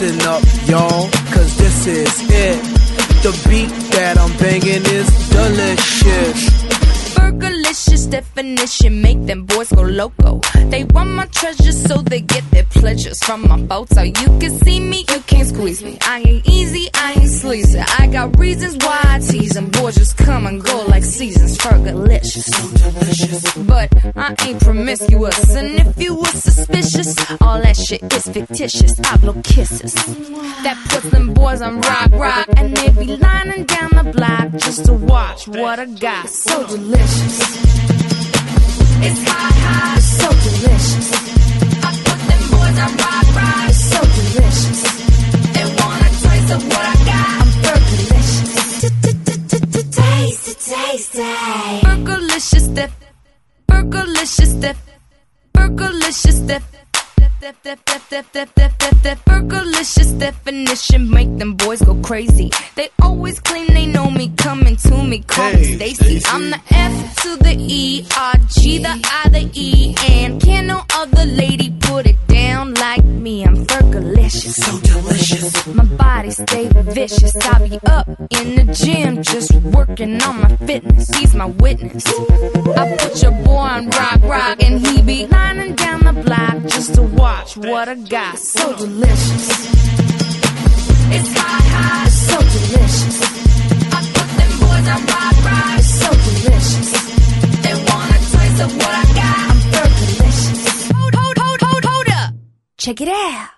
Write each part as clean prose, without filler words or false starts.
listen up, y'all, cause this is it. The beat that I'm banging is delicious. Burgerlicious definition, make them boys go loco. They want my treasures so they get their pleasures from my photo. You can see me, you can't squeeze me. I ain't easy, I ain't sleazy. I got reasons why I tease them. Boys just come and go like seasons. Burgerlicious, so delicious. But I ain't promiscuous, and if you were suspicious, all that shit is fictitious. I blow kisses that puts them boys on rock, and they be lining down the block just to watch what I got. So delicious. It's hot, so delicious. I put them boys on rock, it's so delicious. They want a taste of what I got. I'm Burgerlicious. Tasty. Burgerlicious dip. Burgerlicious dip. Burgerlicious dip. Burgerlicious definition, make them boys go crazy. They always claim they know me, coming to me, call me Stacy. I'm the F to the E, R, G, the I, the E, and can no other lady put it down like me. I'm Burgerlicious, so delicious. My body stay vicious. I be up in the gym, just working on my fitness. He's my witness. I put your boy on rock, and he be lining down the block just to watch what I got. So delicious. It's hot, so delicious. I put them boys on rock, it's so delicious. They want a taste of what I got. I'm Burgerlicious. Hold up. Check it out.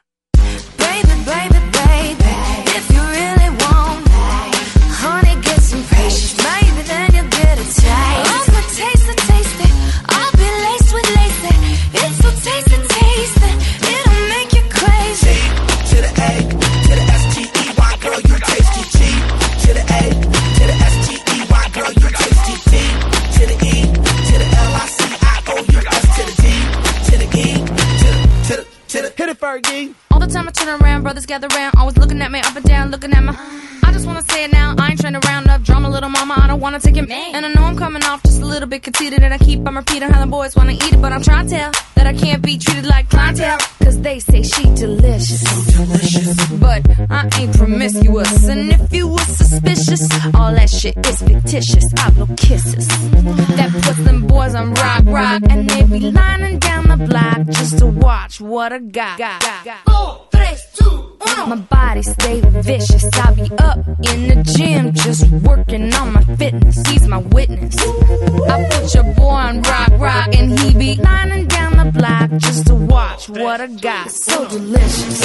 Baby, if you really want, honey, get some precious. Maybe then you'll get a taste. I'm gonna taste it. I'll be laced with lace. It's so tasty. It'll make you crazy. G to the A, to the S-T-E-Y, girl, you tasty. G to the A, to the S-T-E-Y, girl, you tasty. D to the E, to the L-I-C-I-O-U-S, to the D, to the E, to the hit it, Fergie. All the time I turn around, brothers gather round, always looking at me up and down, looking at my. I just wanna say it now, I ain't trying to round up drama, little mama, I don't wanna take it. And I know I'm coming off just a little bit conceited, and I keep on repeating how the boys wanna eat it, but I'm trying to tell that I can't be treated like clientele, cause they say she delicious. So delicious. But I ain't promiscuous, and if you were suspicious, all that shit is fictitious. I blow kisses that puts them boys on rock, and they be lining down the block just to watch what I got. 4, 3, 2, 1. My body stay vicious. I be up in the gym, just working on my fitness. He's my witness. I put your boy on rock, and he be lining down the block just to watch what I got. So delicious.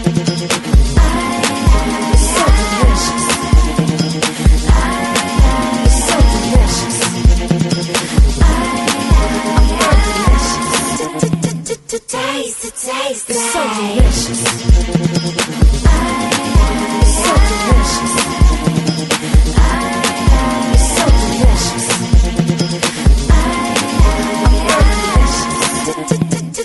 So delicious. So delicious. I'm Burgerlicious. Taste. It's so delicious. It's so delicious. It's so delicious. I'm Burgerlicious.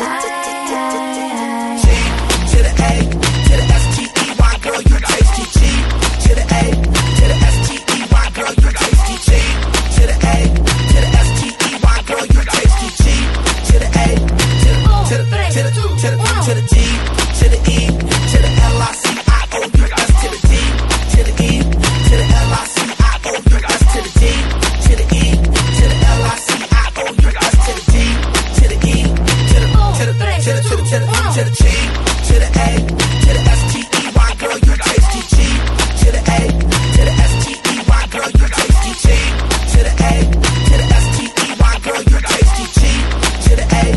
G to the A, to the S-T-E-Y, girl, you tasty. G to the A, to the S-T-E-Y, girl, you tasty. G to the A, to the S-T-E-Y, girl, you tasty. G to the A, to the D, to the E, to the L-I-C-I-O-U-S, to the D, to the E, to the L-I-C-I-O-U-S, to the D, to the E, to the L-I-C-I-O-U-S, to the D, to the E, to the G, to the A, to the S-T-E-Y, girl, you tasty. G to the A, to the S-T-E-Y, girl, you tasty. G to the A, to the S-T-E-Y, girl, you tasty. G to the A,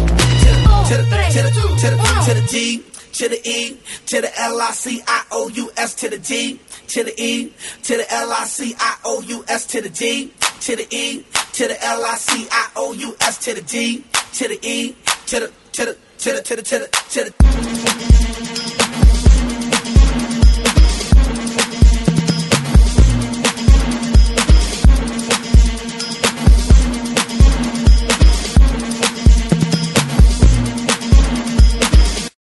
to the D, to the E, to the L-I-C-I-O-U-S, to the D, to the E, to the L-I-C-I-O-U-S, to the D, to the E, to the L-I-C-I-O-U-S, to the D, to the E, to the